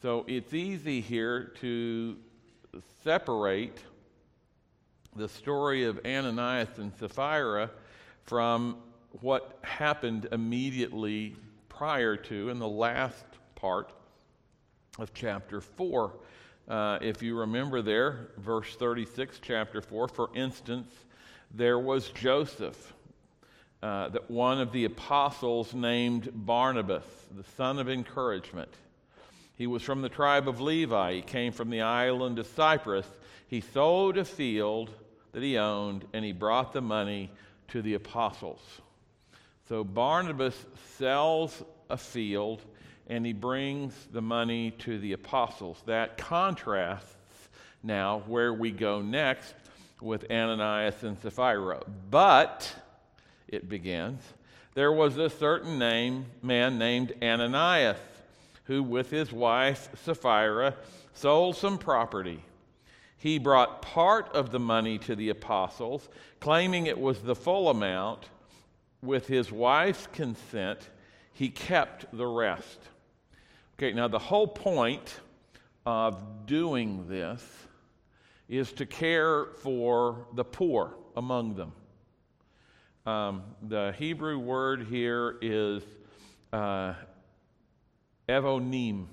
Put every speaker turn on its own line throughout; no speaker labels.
So it's easy here to separate the story of Ananias and Sapphira from what happened immediately prior to in the last part of chapter 4. If you remember there, verse 36, chapter 4, for instance, there was Joseph, that one of the apostles named Barnabas, the son of encouragement. He was from the tribe of Levi. He came from the island of Cyprus. He sold a field that he owned, and he brought the money to the apostles. So Barnabas sells a field, and he brings the money to the apostles. That contrasts now where we go next with Ananias and Sapphira. But, it begins, there was a certain man named Ananias, who with his wife Sapphira sold some property. He brought part of the money to the apostles, claiming it was the full amount. With his wife's consent, he kept the rest. Okay, now the whole point of doing this is to care for the poor among them. The Hebrew word here is evonim,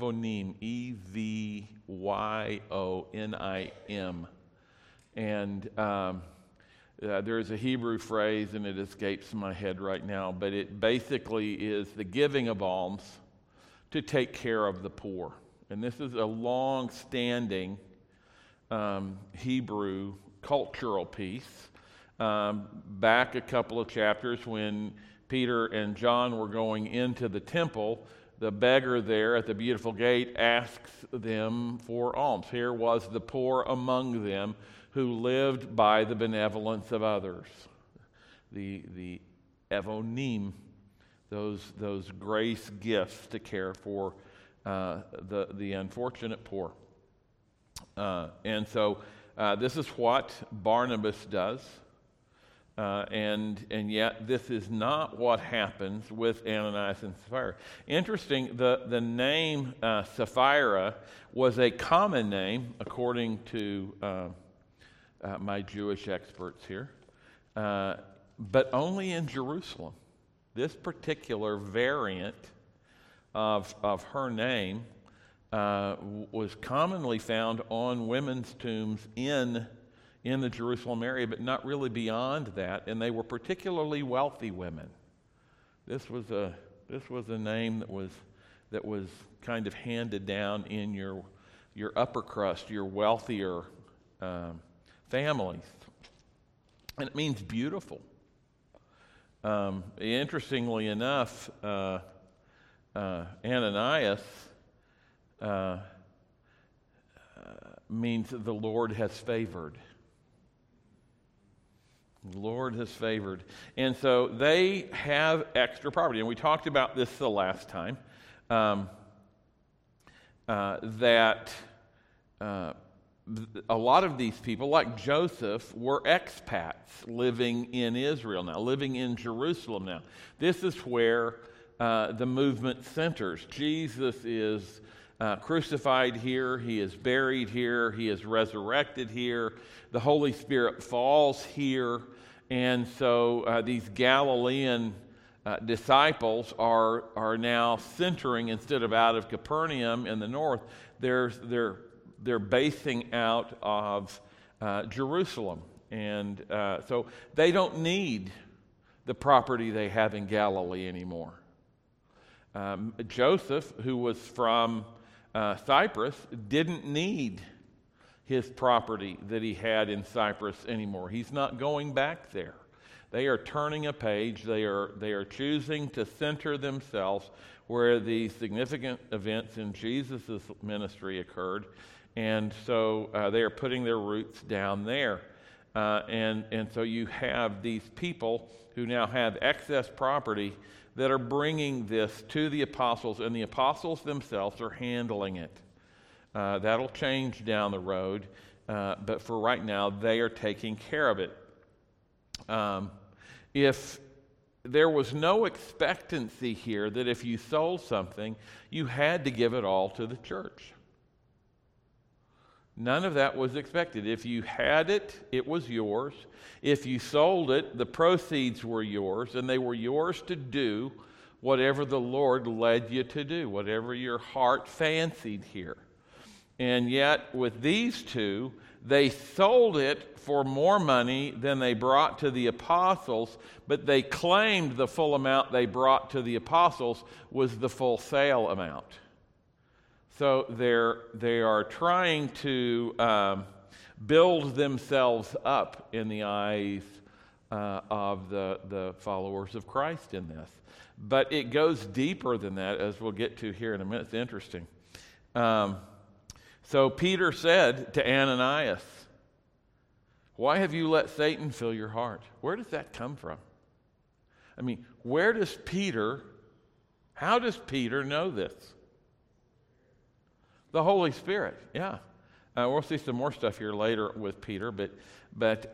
E-V-Y-O-N-I-M. And there's a Hebrew phrase, and it escapes my head right now, but it basically is the giving of alms to take care of the poor. And this is a long-standing Hebrew cultural piece. Back a couple of chapters when Peter and John were going into the temple, the beggar there at the beautiful gate asks them for alms. Here was the poor among them who lived by the benevolence of others. The evonim, those grace gifts to care for the unfortunate poor. And so this is what Barnabas does. And yet this is not what happens with Ananias and Sapphira. Interesting, the name Sapphira was a common name, according to my Jewish experts here, but only in Jerusalem. This particular variant of her name was commonly found on women's tombs in the Jerusalem area, but not really beyond that, and they were particularly wealthy women. This was a name that was kind of handed down in your upper crust, your wealthier families, and it means beautiful. Interestingly enough, Ananias means that the Lord has favored. The Lord has favored. And so they have extra property. And we talked about this the last time, that a lot of these people, like Joseph, were expats living in Israel now, living in Jerusalem now. This is where the movement centers. Jesus is crucified here. He is buried here. He is resurrected here. The Holy Spirit falls here. And so these Galilean disciples are now centering, instead of out of Capernaum in the north, they're basing out of Jerusalem. And so they don't need the property they have in Galilee anymore. Joseph, who was from Cyprus, didn't need his property that he had in Cyprus anymore. He's not going back there. They are turning a page. They are choosing to center themselves where the significant events in Jesus' ministry occurred, and so they are putting their roots down there. And so you have these people who now have excess property that are bringing this to the apostles, and the apostles themselves are handling it. That'll change down the road, but for right now, they are taking care of it. If there was no expectancy here that if you sold something, you had to give it all to the church. None of that was expected. If you had it, it was yours. If you sold it, the proceeds were yours, and they were yours to do whatever the Lord led you to do, whatever your heart fancied here. And yet, with these two, they sold it for more money than they brought to the apostles, but they claimed the full amount they brought to the apostles was the full sale amount. So they are trying to build themselves up in the eyes of the followers of Christ in this. But it goes deeper than that, as we'll get to here in a minute. It's interesting. So Peter said to Ananias, "Why have you let Satan fill your heart?" Where does that come from? I mean, how does Peter know this? The Holy Spirit, yeah. We'll see some more stuff here later with Peter, but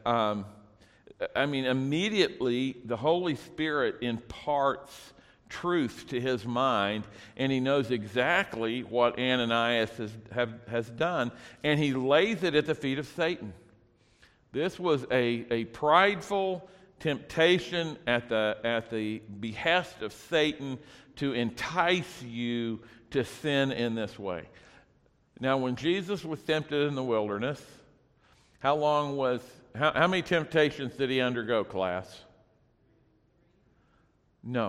immediately the Holy Spirit imparts truth to his mind, and he knows exactly what Ananias has done, and he lays it at the feet of Satan. This was a prideful temptation at the behest of Satan to entice you to sin in this way. Now, when Jesus was tempted in the wilderness, how many temptations did he undergo, class? No.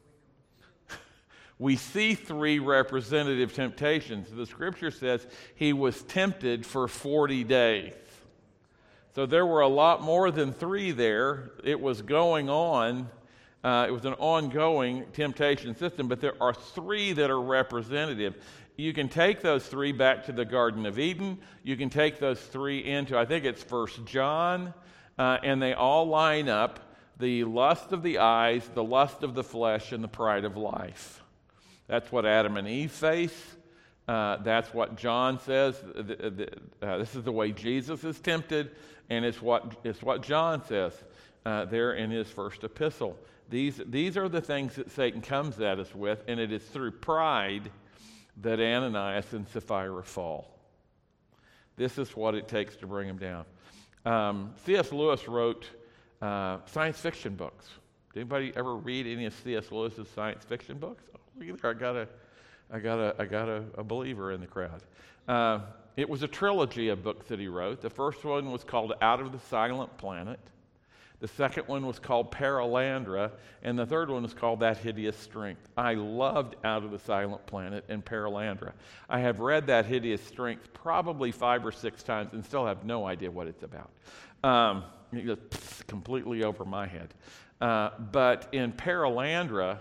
We see 3 representative temptations. The scripture says he was tempted for 40 days. So there were a lot more than 3 there. It was going on. It was an ongoing temptation system, but there are 3 that are representative. You can take those 3 back to the Garden of Eden. You can take those 3 into, I think it's 1 John, and they all line up: the lust of the eyes, the lust of the flesh, and the pride of life. That's what Adam and Eve face. That's what John says. This is the way Jesus is tempted, and it's what John says there in his first epistle. These are the things that Satan comes at us with, and it is through pride that Ananias and Sapphira fall. This is what it takes to bring them down. C.S. Lewis wrote science fiction books. Did anybody ever read any of C.S. Lewis's science fiction books? Oh, look at there, I got a believer in the crowd. It was a trilogy of books that he wrote. The first one was called Out of the Silent Planet. The second one was called Paralandra, and the third one was called That Hideous Strength. I loved Out of the Silent Planet and Paralandra. I have read That Hideous Strength probably 5 or 6 times and still have no idea what it's about. It goes completely over my head. But in Paralandra,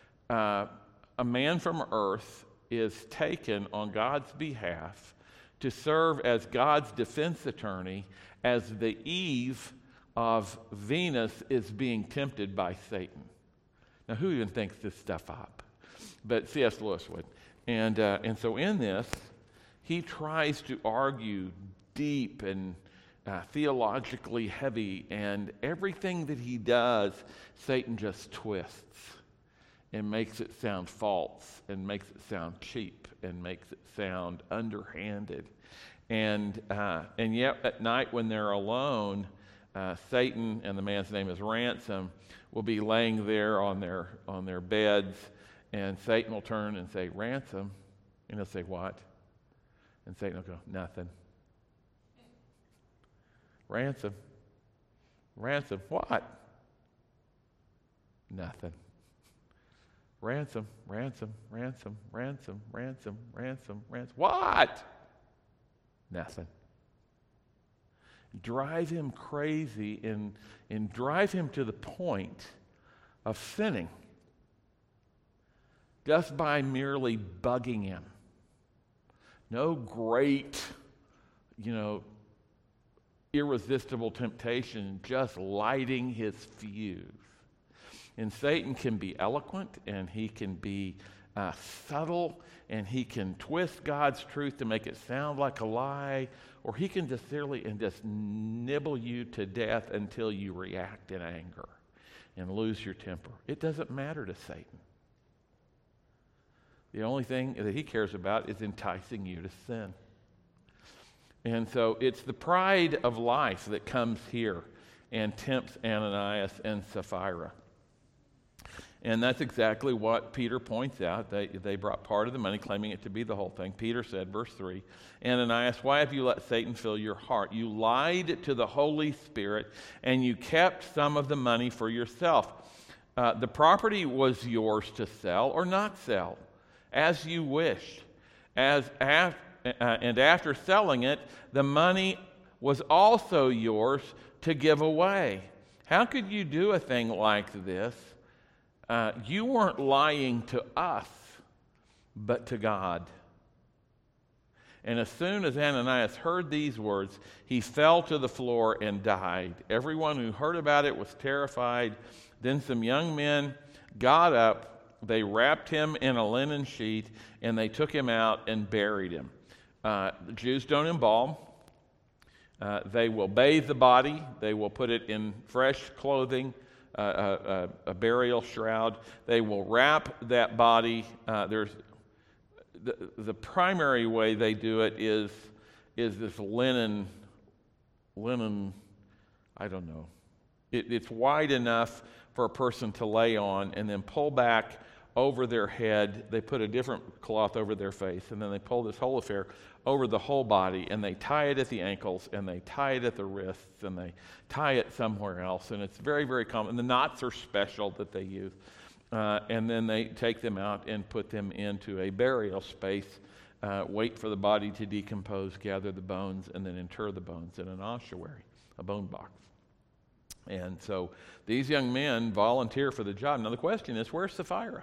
a man from Earth is taken on God's behalf to serve as God's defense attorney as the Eve of Venus is being tempted by Satan. Now, who even thinks this stuff up? But C.S. Lewis would. And so in this, he tries to argue deep and theologically heavy, and everything that he does, Satan just twists and makes it sound false and makes it sound cheap and makes it sound underhanded. And yet at night when they're alone, Satan, and the man's name is Ransom, will be laying there on their beds, and Satan will turn and say, "Ransom," and he'll say, "What?" And Satan will go, "Nothing." "Ransom, Ransom, what?" "Nothing." "Ransom, Ransom, Ransom, Ransom, Ransom, Ransom, Ransom, what?" "Nothing." Drive him crazy and drive him to the point of sinning just by merely bugging him. No great, irresistible temptation, just lighting his fuse. And Satan can be eloquent, and he can be subtle, and he can twist God's truth to make it sound like a lie, or he can just nibble you to death until you react in anger. and lose your temper. It doesn't matter to Satan. The only thing that he cares about is enticing you to sin. And so it's the pride of life that comes here and tempts Ananias and Sapphira. And that's exactly what Peter points out. They brought part of the money, claiming it to be the whole thing. Peter said, verse 3, Ananias, why have you let Satan fill your heart? You lied to the Holy Spirit, and you kept some of the money for yourself. The property was yours to sell or not sell, as you wished. And after selling it, the money was also yours to give away. How could you do a thing like this? You weren't lying to us, but to God. And as soon as Ananias heard these words, he fell to the floor and died. Everyone who heard about it was terrified. Then some young men got up, they wrapped him in a linen sheet, and they took him out and buried him. The Jews don't embalm. They will bathe the body. They will put it in fresh clothing, a burial shroud. They will wrap that body. There's the primary way they do it is this linen. I don't know. It's wide enough for a person to lay on, and then pull back over their head. They put a different cloth over their face, and then they pull this whole affair over the whole body, and they tie it at the ankles, and they tie it at the wrists, and they tie it somewhere else. And it's very, very common. And the knots are special that they use. And then they take them out and put them into a burial space, wait for the body to decompose, gather the bones, and then inter the bones in an ossuary, a bone box. And so these young men volunteer for the job. Now the question is, where's Sapphira?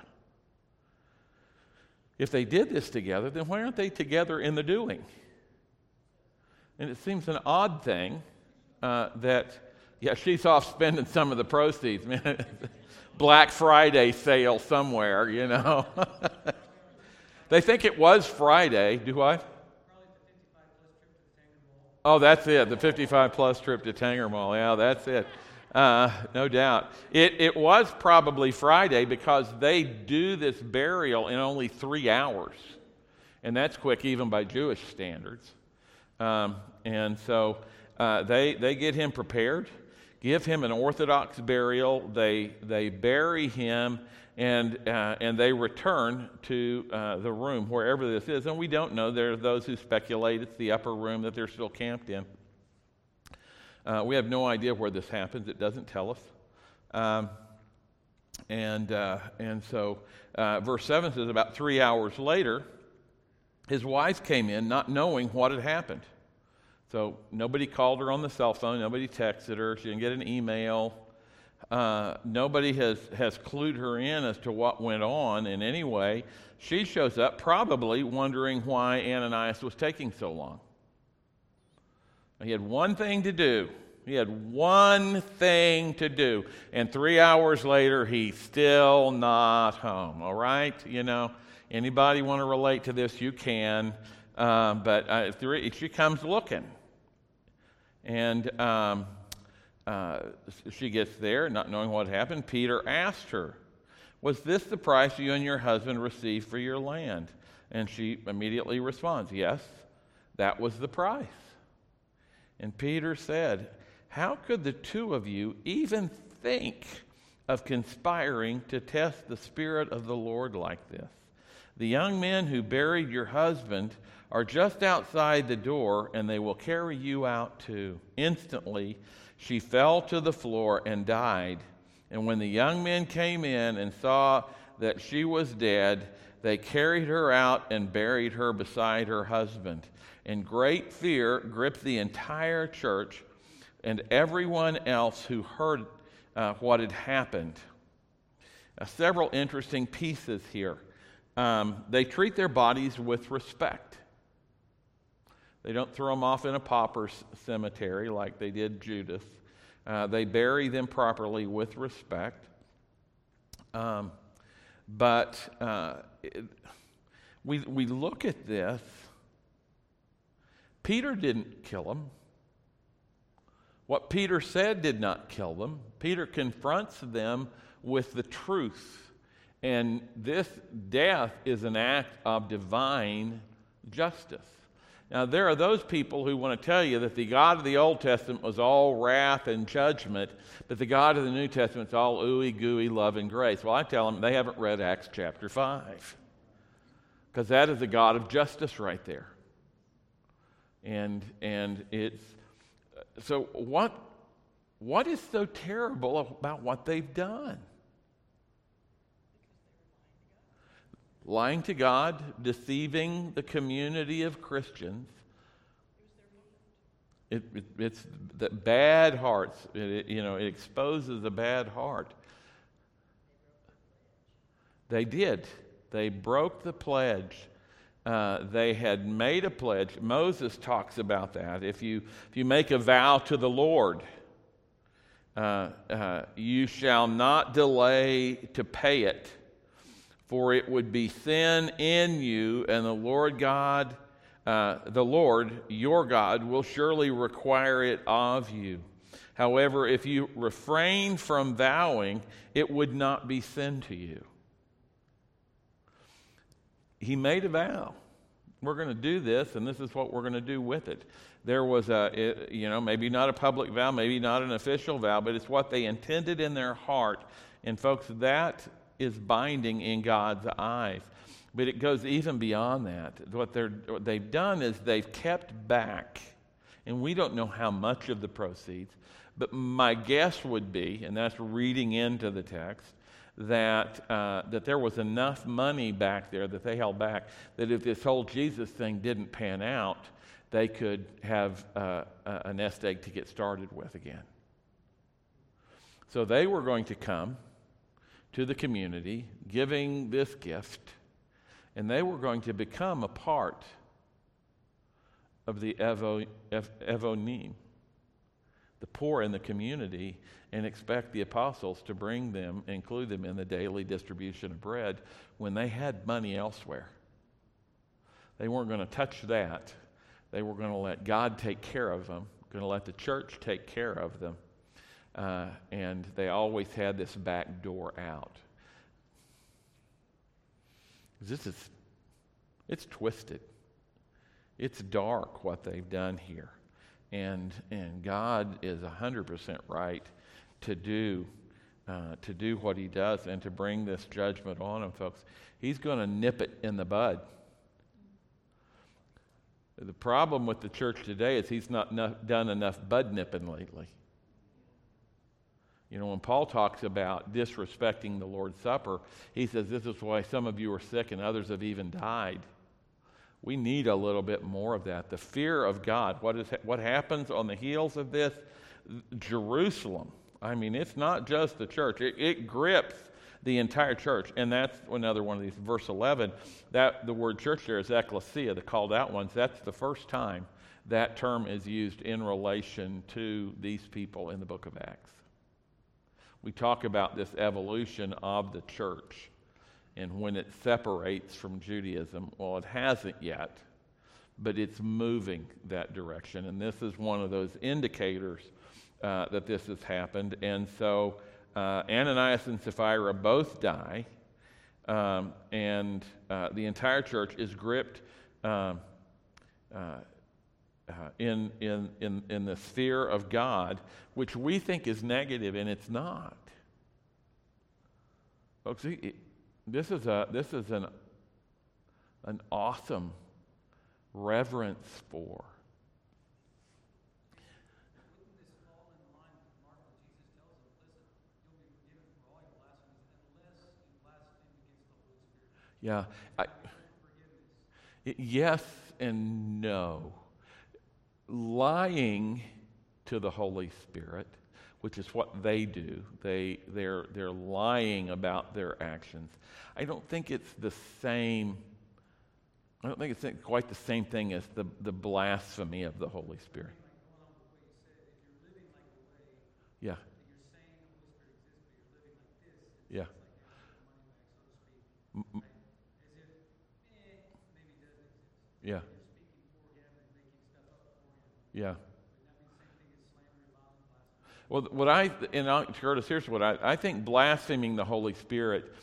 If they did this together, then why aren't they together in the doing? And it seems an odd thing she's off spending some of the proceeds. Man, Black Friday sale somewhere, you know. They think it was Friday. Do what? Oh, that's it. The 55-plus trip to Tanger Mall. Yeah, that's it. No doubt. It was probably Friday because they do this burial in only 3 hours. And that's quick even by Jewish standards. And so they get him prepared, give him an Orthodox burial. They bury him, and they return to the room, wherever this is. And we don't know. There are those who speculate it's the upper room that they're still camped in. We have no idea where this happens. It doesn't tell us. And so verse 7 says, about 3 hours later, his wife came in not knowing what had happened. So nobody called her on the cell phone. Nobody texted her. She didn't get an email. Nobody has clued her in as to what went on in any way. She shows up probably wondering why Ananias was taking so long. He had one thing to do. And 3 hours later, he's still not home. All right? You know, anybody want to relate to this, you can. But she comes looking. And she gets there, not knowing what happened. Peter asked her, was this the price you and your husband received for your land? And she immediately responds, yes, that was the price. And Peter said, how could the two of you even think of conspiring to test the Spirit of the Lord like this? The young men who buried your husband are just outside the door, and they will carry you out too. Instantly, she fell to the floor and died. And when the young men came in and saw that she was dead, they carried her out and buried her beside her husband. And great fear gripped the entire church and everyone else who heard what had happened. Several interesting pieces here. They treat their bodies with respect. They don't throw them off in a pauper's cemetery like they did Judas. They bury them properly with respect. But we look at this. Peter didn't kill him. What Peter said did not kill them. Peter confronts them with the truth. And this death is an act of divine justice. Now, there are those people who want to tell you that the God of the Old Testament was all wrath and judgment, but the God of the New Testament is all ooey gooey love and grace. Well, I tell them they haven't read Acts chapter 5, because that is the God of justice right there. And it's so what is so terrible about what they've done? Lying to God, deceiving the community of Christians. It's the bad hearts. It exposes a bad heart. They did. They broke the pledge. They had made a pledge. Moses talks about that. If you make a vow to the Lord, you shall not delay to pay it, for it would be sin in you, and the Lord your God will surely require it of you. However, if you refrain from vowing, it would not be sin to you. He made a vow. We're going to do this, and this is what we're going to do with it. There was maybe not a public vow, maybe not an official vow, but it's what they intended in their heart. And folks, that is binding in God's eyes. But it goes even beyond that. What they've done is they've kept back, and we don't know how much of the proceeds, but my guess would be, and that's reading into the text, that there was enough money back there that they held back, that if this whole Jesus thing didn't pan out, they could have a nest egg to get started with again. So they were going to come to the community giving this gift, and they were going to become a part of the Evonim, the poor in the community, and expect the apostles to bring them, include them in the daily distribution of bread when they had money elsewhere. They weren't going to touch that. They were going to let God take care of them, going to let the church take care of them. And they always had this back door out. It's twisted. It's dark what they've done here. And God is 100% right to do what he does and to bring this judgment on them, folks. He's going to nip it in the bud. The problem with the church today is he's not done enough bud nipping lately. You know, when Paul talks about disrespecting the Lord's Supper, he says this is why some of you are sick and others have even died. We need a little bit more of that. The fear of God. What happens on the heels of this? Jerusalem. I mean, it's not just the church. It grips the entire church. And that's another one of these. Verse 11, that the word church there is ecclesia, the called out ones. That's the first time that term is used in relation to these people in the book of Acts. We talk about this evolution of the church and when it separates from Judaism. Well, it hasn't yet, but it's moving that direction. And this is one of those indicators that this has happened. And so Ananias and Sapphira both die, and the entire church is gripped in the sphere of God, which we think is negative, and it's not. Folks, this is an awesome reverence for. Yeah. Yes and no. Lying to the Holy Spirit, which is what they do. They're lying about their actions. I don't think it's the same. I don't think it's quite the same thing as the blasphemy of the Holy Spirit. Yeah. Yeah. Yeah. Yeah. Well, Curtis, here's what I think blaspheming the Holy Spirit,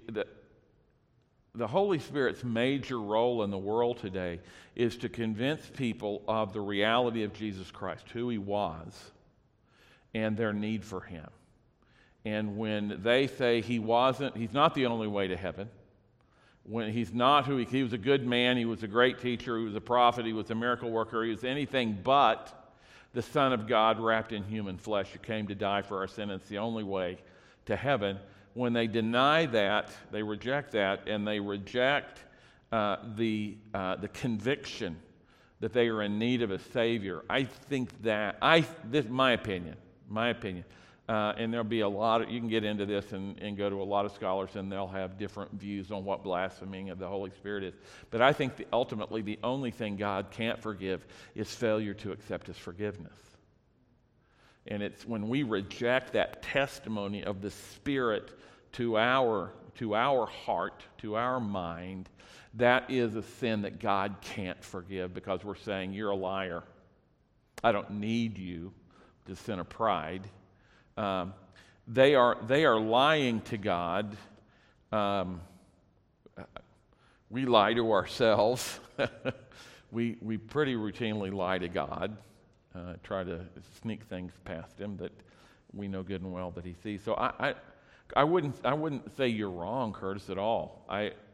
the Holy Spirit's major role in the world today is to convince people of the reality of Jesus Christ, who he was, and their need for him. And when they say he's not the only way to heaven, when he's not who he was a good man, he was a great teacher, he was a prophet, he was a miracle worker, he was anything but the Son of God wrapped in human flesh who came to die for our sin. It's the only way to heaven. When they deny that, they reject that, and they reject the conviction that they are in need of a Savior. I think this is my opinion, and there'll be a lot of, you can get into this and go to a lot of scholars, and they'll have different views on what blaspheming of the Holy Spirit is. But I think ultimately the only thing God can't forgive is failure to accept his forgiveness. And it's when we reject that testimony of the Spirit to our heart, to our mind, that is a sin that God can't forgive, because we're saying, you're a liar. I don't need you. The sin of pride. They are lying to God. We lie to ourselves. we pretty routinely lie to God. Try to sneak things past him that we know good and well that he sees. So I wouldn't say you're wrong, Curtis, at all.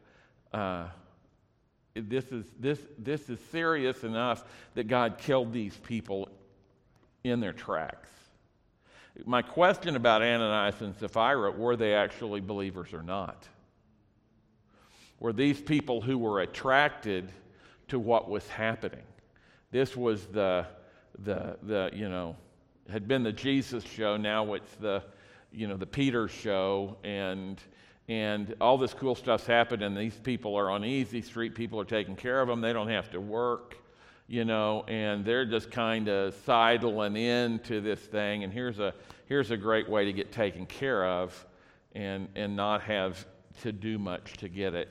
This is serious enough that God killed these people in their tracks. My question about Ananias and Sapphira, were they actually believers or not? Were these people who were attracted to what was happening? This was the had been the Jesus show. Now it's the Peter show, and all this cool stuff's happened, and these people are on easy street. People are taking care of them. They don't have to work, and they're just kind of sidling into this thing. And here's a great way to get taken care of, and not have to do much to get it.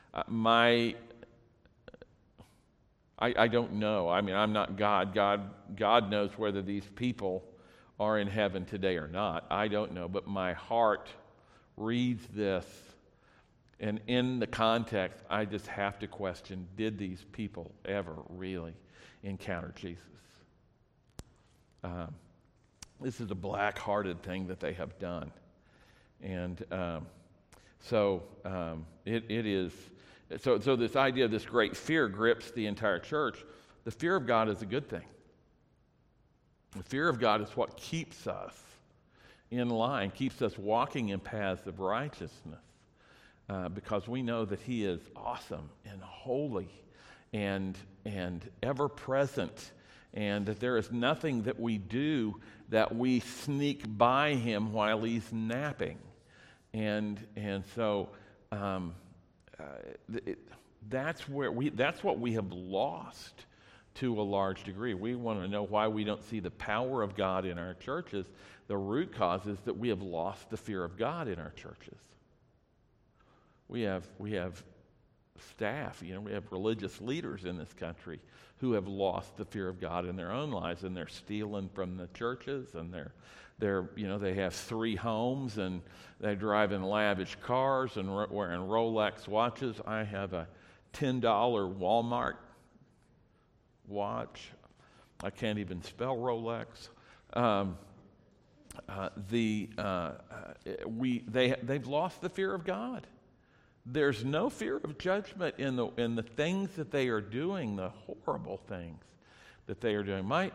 I don't know. I mean, I'm not God. God knows whether these people are in heaven today or not. I don't know, but my heart reads this, and in the context, I just have to question, did these people ever really encounter Jesus? This is a black-hearted thing that they have done. And so this idea of this great fear grips the entire church. The fear of God is a good thing. The fear of God is what keeps us in line, keeps us walking in paths of righteousness, because we know that he is awesome and holy and ever-present, and that there is nothing that we do that we sneak by him while he's napping. And so that's what we have lost to a large degree. We want to know why we don't see the power of God in our churches. The root cause is that we have lost the fear of God in our churches. We have staff, we have religious leaders in this country who have lost the fear of God in their own lives, and they're stealing from the churches, and they have 3 homes, and they drive in lavish cars and wearing Rolex watches. I have a $10 Walmart watch. I can't even spell Rolex. They've lost the fear of God. There's no fear of judgment in the things that they are doing, the horrible things that they are doing. My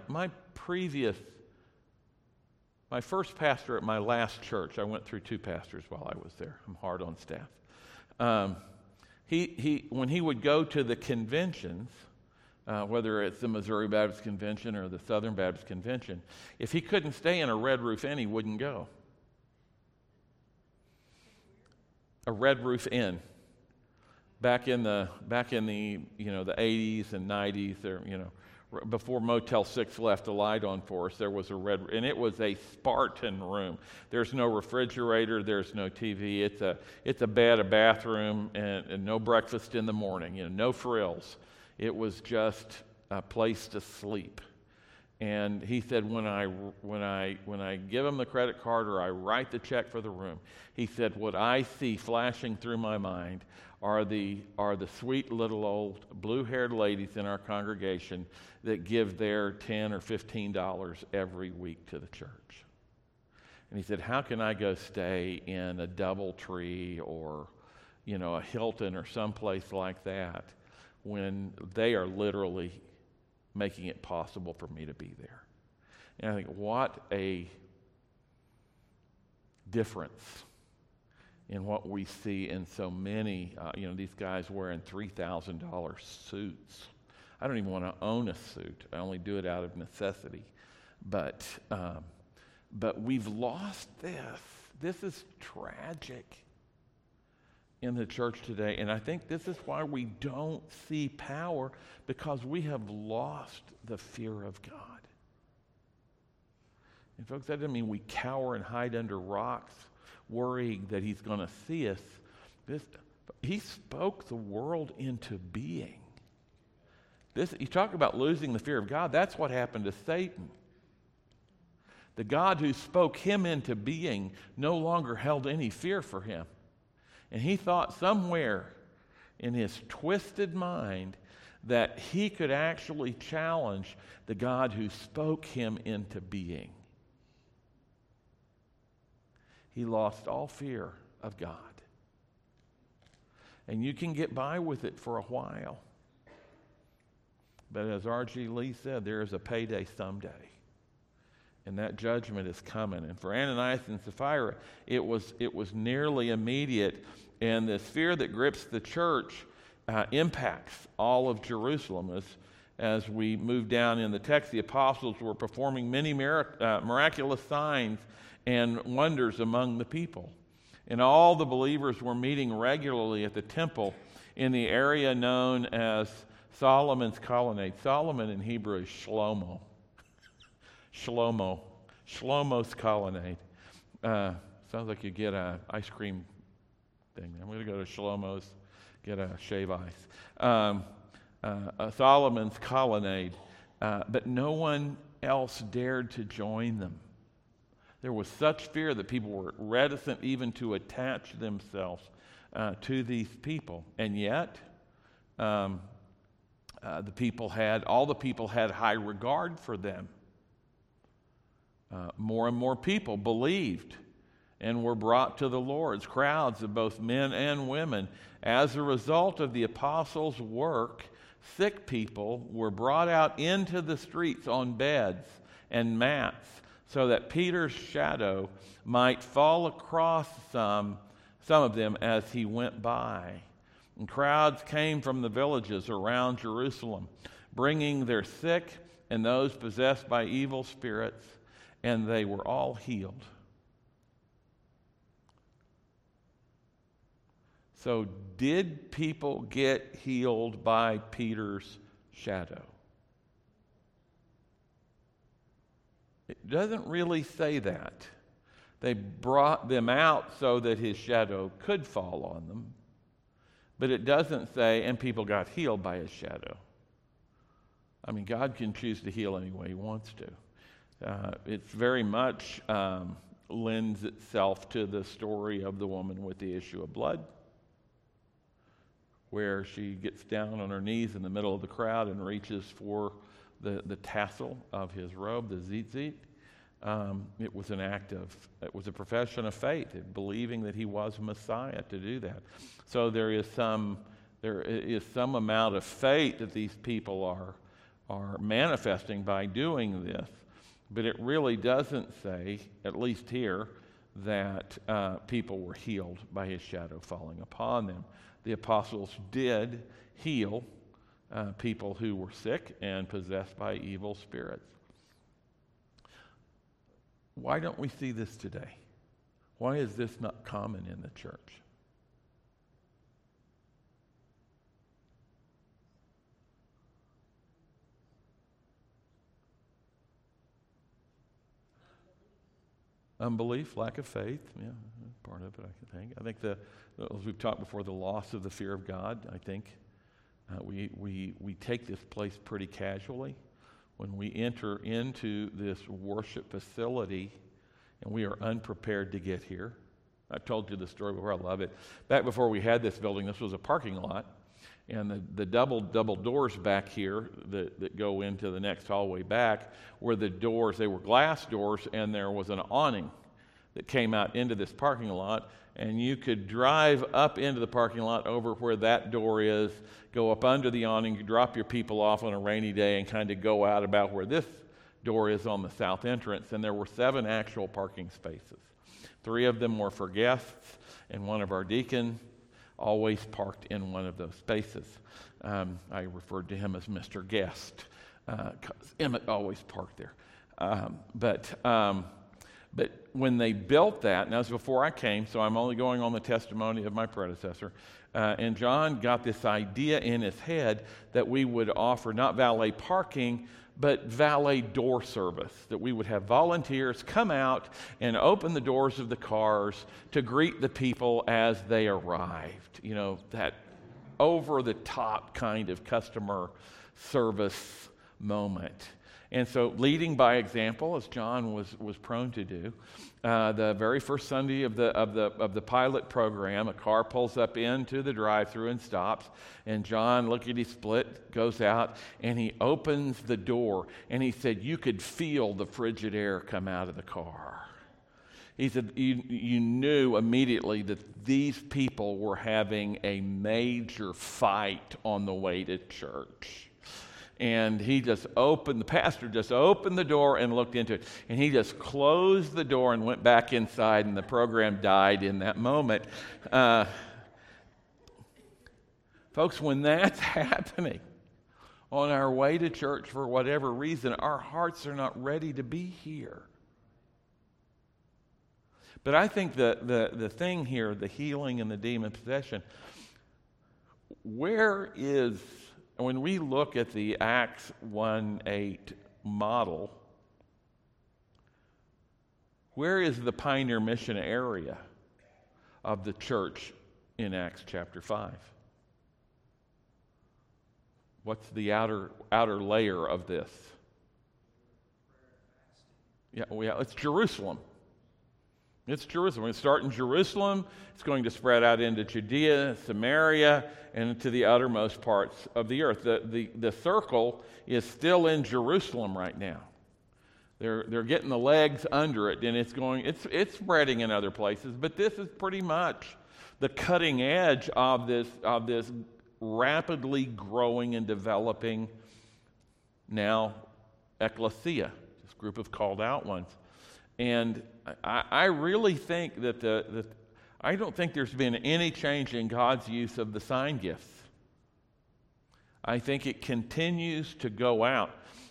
first pastor at my last church, I went through 2 pastors while I was there. I'm hard on staff. When he would go to the conventions, whether it's the Missouri Baptist Convention or the Southern Baptist Convention, if he couldn't stay in a Red Roof Inn, he wouldn't go. A Red Roof Inn. Back in the the 80s and 90s, or before Motel 6 left a light on for us, there was a and it was a Spartan room. There's no refrigerator, there's no TV. It's a bed, a bathroom, and no breakfast in the morning. No frills. It was just a place to sleep. And he said, when I give them the credit card or I write the check for the room, he said, what I see flashing through my mind are the sweet little old blue-haired ladies in our congregation that give their $10 or $15 every week to the church. And he said, how can I go stay in a DoubleTree or, a Hilton or someplace like that when they are literally making it possible for me to be there? And I think, what a difference in what we see in so many, these guys wearing $3,000 suits. I don't even want to own a suit. I only do it out of necessity. But we've lost this. This is tragic in the church today. And I think this is why we don't see power, because we have lost the fear of God. And folks, that doesn't mean we cower and hide under rocks, worrying that he's going to see us. He spoke the world into being. You talk about losing the fear of God. That's what happened to Satan. The God who spoke him into being no longer held any fear for him. And he thought somewhere in his twisted mind that he could actually challenge the God who spoke him into being. He lost all fear of God. And you can get by with it for a while. But as R.G. Lee said, there is a payday someday. And that judgment is coming. And for Ananias and Sapphira, it was nearly immediate. And this fear that grips the church impacts all of Jerusalem. As we move down in the text, the apostles were performing many miraculous signs and wonders among the people. And all the believers were meeting regularly at the temple in the area known as Solomon's Colonnade. Solomon in Hebrew is Shlomo. Shlomo's Colonnade. Sounds like you get an ice cream thing. I'm going to go to Shlomo's, get a shave ice. Solomon's Colonnade. But no one else dared to join them. There was such fear that people were reticent even to attach themselves to these people. And yet, all the people had high regard for them. More and more people believed and were brought to the Lord, crowds of both men and women. As a result of the apostles' work, sick people were brought out into the streets on beds and mats, so that Peter's shadow might fall across some of them as he went by. And crowds came from the villages around Jerusalem, bringing their sick and those possessed by evil spirits, and they were all healed. So, did people get healed by Peter's shadow? It doesn't really say that. They brought them out so that his shadow could fall on them. But it doesn't say, and people got healed by his shadow. I mean, God can choose to heal any way he wants to. It's very much lends itself to the story of the woman with the issue of blood, where she gets down on her knees in the middle of the crowd and reaches for the tassel of his robe, the tzitzit. It was a profession of faith, believing that he was Messiah to do that. So there is some amount of faith that these people are manifesting by doing this, but it really doesn't say, at least here, that people were healed by his shadow falling upon them. The apostles did heal people who were sick and possessed by evil spirits. Why don't we see this today? Why is this not common in the church? Unbelief, lack of faith, yeah, part of it, I think. As we've talked before, the loss of the fear of God, I think. We take this place pretty casually. when we enter into this worship facility and we are unprepared to get here. I've told you the story before. I love it. Back before we had this building, this was a parking lot, and the double doors back here that go into the next hallway back were the doors. They were glass doors, and there was an awning that came out into this parking lot, and you could drive up into the parking lot over where that door is, go up under the awning, you drop your people off on a rainy day, and kind of go out about where this door is on the south entrance. And there were 7 actual parking spaces. 3 of them were for guests, and one of our deacons always parked in one of those spaces. I referred to him as Mr. Guest, because Emmett always parked there. But when they built that, and that was before I came, so I'm only going on the testimony of my predecessor, and John got this idea in his head that we would offer not valet parking, but valet door service, that we would have volunteers come out and open the doors of the cars to greet the people as they arrived. You know, that over-the-top kind of customer service moment. And so, leading by example, as John was prone to do, the very first Sunday of the pilot program, a car pulls up into the drive-thru and stops, and John, lickety-split, goes out and he opens the door, and he said, "You could feel the frigid air come out of the car." He said, you knew immediately that these people were having a major fight on the way to church. And the pastor just opened the door and looked into it. And he just closed the door and went back inside, and the program died in that moment. Folks, when that's happening on our way to church for whatever reason, our hearts are not ready to be here. But I think the thing here, the healing and the demon possession, when we look at the Acts 1:8 model, where is the pioneer mission area of the church in Acts chapter 5? What's the outer layer of this? Yeah, it's Jerusalem. It's Jerusalem. We're going to start in Jerusalem. It's going to spread out into Judea, Samaria, and into the uttermost parts of the earth. The circle is still in Jerusalem right now. They're getting the legs under it, and it's spreading in other places. But this is pretty much the cutting edge of this rapidly growing and developing now ecclesia, this group of called out ones. And I really think that I don't think there's been any change in God's use of the sign gifts. I think it continues to go out.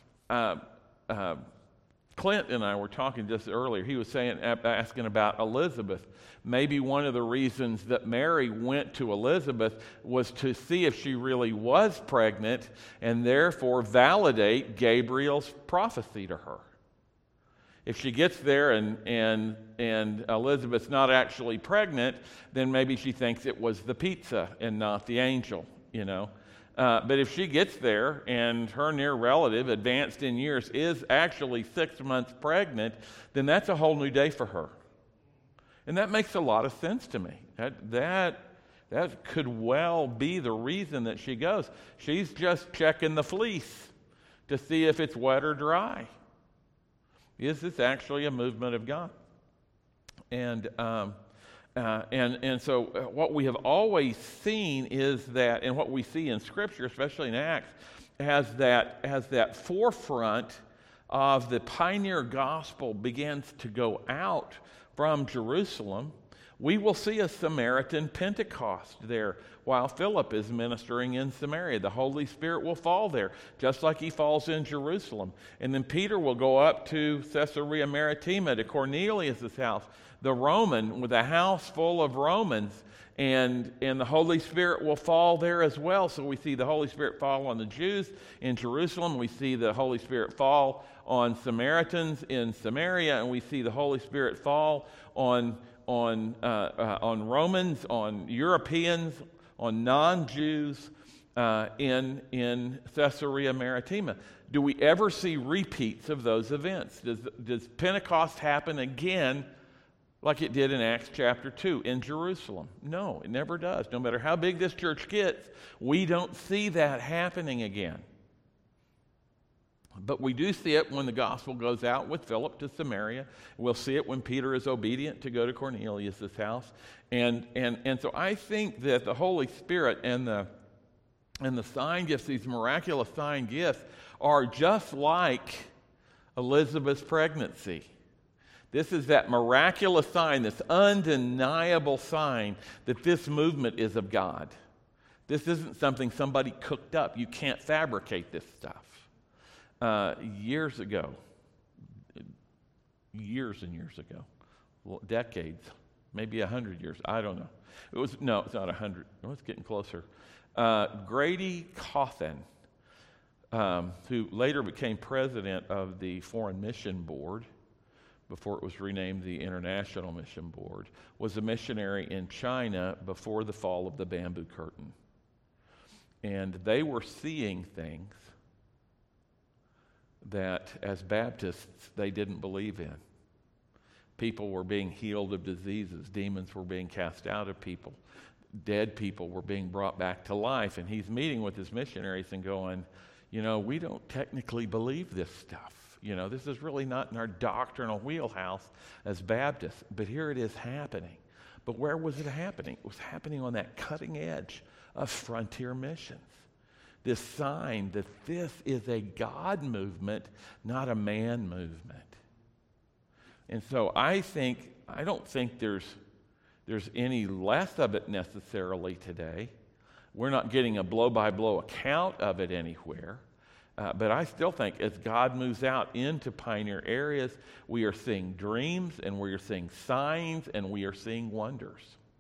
Clint and I were talking just earlier. He was asking about Elizabeth. Maybe one of the reasons that Mary went to Elizabeth was to see if she really was pregnant and therefore validate Gabriel's prophecy to her. If she gets there and Elizabeth's not actually pregnant, then maybe she thinks it was the pizza and not the angel, you know. But if she gets there and her near relative, advanced in years, is actually 6 months pregnant, then that's a whole new day for her. And that makes a lot of sense to me. That could well be the reason that she goes. She's just checking the fleece to see if it's wet or dry. Is this actually a movement of God? And so what we have always seen is that, and what we see in Scripture, especially in Acts, as that forefront of the pioneer gospel begins to go out from Jerusalem, we will see a Samaritan Pentecost there while Philip is ministering in Samaria. The Holy Spirit will fall there, just like he falls in Jerusalem. And then Peter will go up to Caesarea Maritima, to Cornelius' house, the Roman, with a house full of Romans, and the Holy Spirit will fall there as well. So we see the Holy Spirit fall on the Jews in Jerusalem. We see the Holy Spirit fall on Samaritans in Samaria, and we see the Holy Spirit fall on Romans, on Europeans, on non-Jews, in Caesarea Maritima. Do we ever see repeats of those events? Does Pentecost happen again like it did in Acts chapter 2 in Jerusalem? No, it never does. No matter how big this church gets, we don't see that happening again. But we do see it when the gospel goes out with Philip to Samaria. We'll see it when Peter is obedient to go to Cornelius' house. And so I think that the Holy Spirit and the sign gifts, these miraculous sign gifts, are just like Elizabeth's pregnancy. This is that miraculous sign, this undeniable sign that this movement is of God. This isn't something somebody cooked up. You can't fabricate this stuff. Years ago, years and years ago, decades, maybe 100 years, I don't know. It's not 100. It's getting closer. Grady Cawthon, who later became president of the Foreign Mission Board, before it was renamed the International Mission Board, was a missionary in China before the fall of the Bamboo Curtain. And they were seeing things that, as Baptists, they didn't believe in. People were being healed of diseases. Demons were being cast out of people. Dead people were being brought back to life. And he's meeting with his missionaries and going, we don't technically believe this stuff. This is really not in our doctrinal wheelhouse as Baptists, but here it is happening. But where was it happening? It was happening on that cutting edge of frontier missions. This sign that this is a God movement, not a man movement. And so I don't think there's any less of it necessarily today. We're not getting a blow-by-blow account of it anywhere. But I still think as God moves out into pioneer areas, we are seeing dreams and we are seeing signs and we are seeing wonders.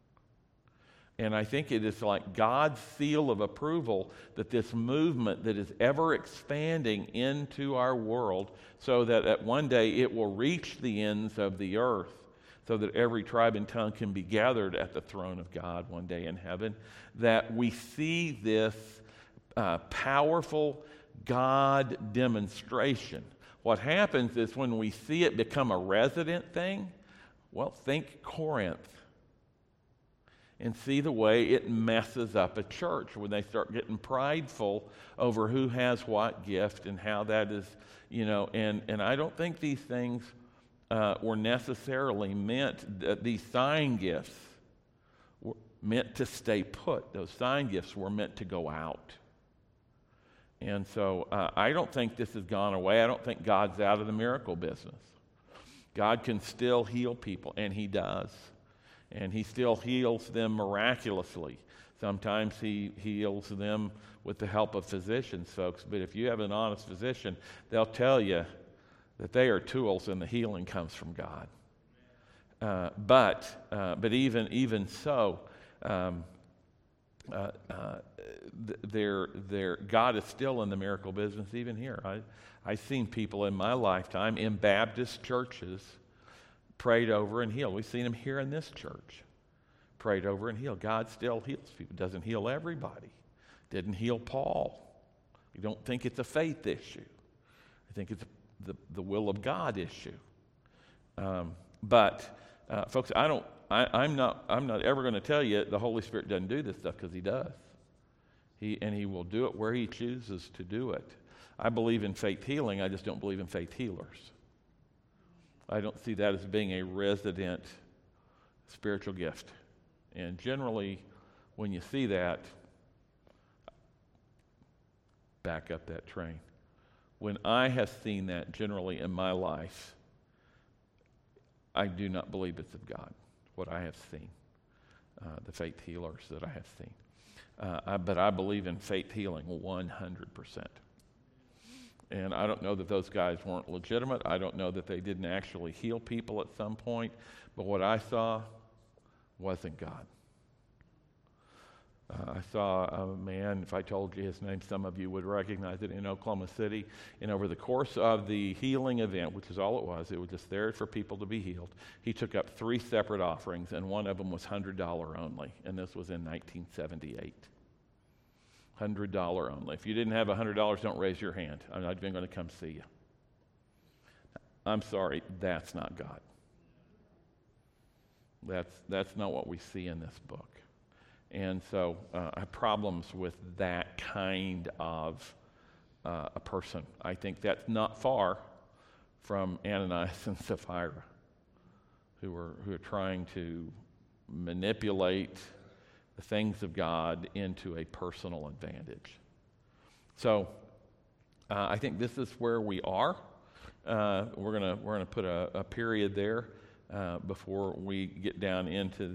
And I think it is like God's seal of approval that this movement that is ever expanding into our world so that at one day it will reach the ends of the earth so that every tribe and tongue can be gathered at the throne of God one day in heaven, that we see this powerful God demonstration. What happens is when we see it become a resident thing, think Corinth. And see the way it messes up a church when they start getting prideful over who has what gift and how that is, and I don't think these things were necessarily meant, these sign gifts were meant to stay put. Those sign gifts were meant to go out. And so I don't think this has gone away. I don't think God's out of the miracle business. God can still heal people, and He does. And He still heals them miraculously. Sometimes He heals them with the help of physicians, folks. But if you have an honest physician, they'll tell you that they are tools and the healing comes from God. But even so, God is still in the miracle business even here. I've seen people in my lifetime in Baptist churches prayed over and healed. We've seen Him here in this church. Prayed over and healed. God still heals people. Doesn't heal everybody. Didn't heal Paul. We don't think it's a faith issue. I think it's the will of God issue. But folks, I'm not ever going to tell you the Holy Spirit doesn't do this stuff, because He does. He will do it where He chooses to do it. I believe in faith healing. I just don't believe in faith healers. I don't see that as being a resident spiritual gift. And generally, when you see that, back up that train. When I have seen that generally in my life, I do not believe it's of God, what I have seen, the faith healers that I have seen. But I believe in faith healing 100%. And I don't know that those guys weren't legitimate. I don't know that they didn't actually heal people at some point. But what I saw wasn't God. I saw a man, if I told you his name, some of you would recognize it, in Oklahoma City. And over the course of the healing event, which is all it was just there for people to be healed, he took up 3 separate offerings, and one of them was $100 only. And this was in 1978. $100 only. If you didn't have $100, don't raise your hand. I'm not even going to come see you. I'm sorry, that's not God. That's not what we see in this book. And so I have problems with that kind of a person. I think that's not far from Ananias and Sapphira, who are trying to manipulate the things of God into a personal advantage. So I think this is where we are. We're gonna put a period there before we get down into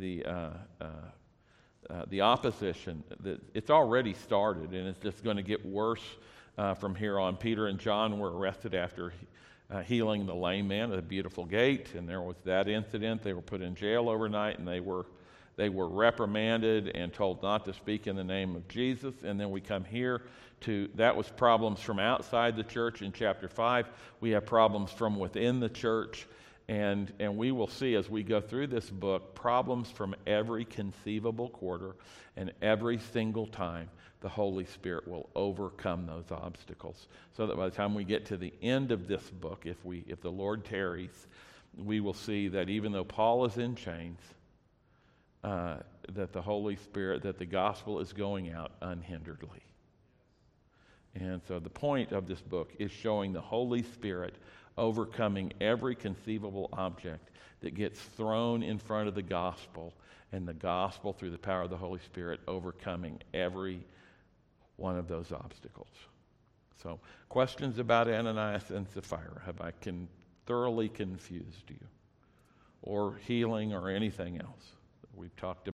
the opposition. That it's already started, and it's just going to get worse from here on. Peter and John were arrested after healing the lame man at a beautiful gate, and there was that incident. They were put in jail overnight, and they were reprimanded and told not to speak in the name of Jesus. And then we come here to, that was problems from outside the church in chapter 5. We have problems from within the church. And we will see as we go through this book problems from every conceivable quarter, and every single time the Holy Spirit will overcome those obstacles. So that by the time we get to the end of this book, if the Lord tarries, we will see that even though Paul is in chains, that the Holy Spirit, that the gospel is going out unhinderedly. And so the point of this book is showing the Holy Spirit overcoming every conceivable object that gets thrown in front of the gospel, and the gospel through the power of the Holy Spirit overcoming every one of those obstacles. So, questions about Ananias and Sapphira? Have I thoroughly confused you? Or healing or anything else that we've talked about?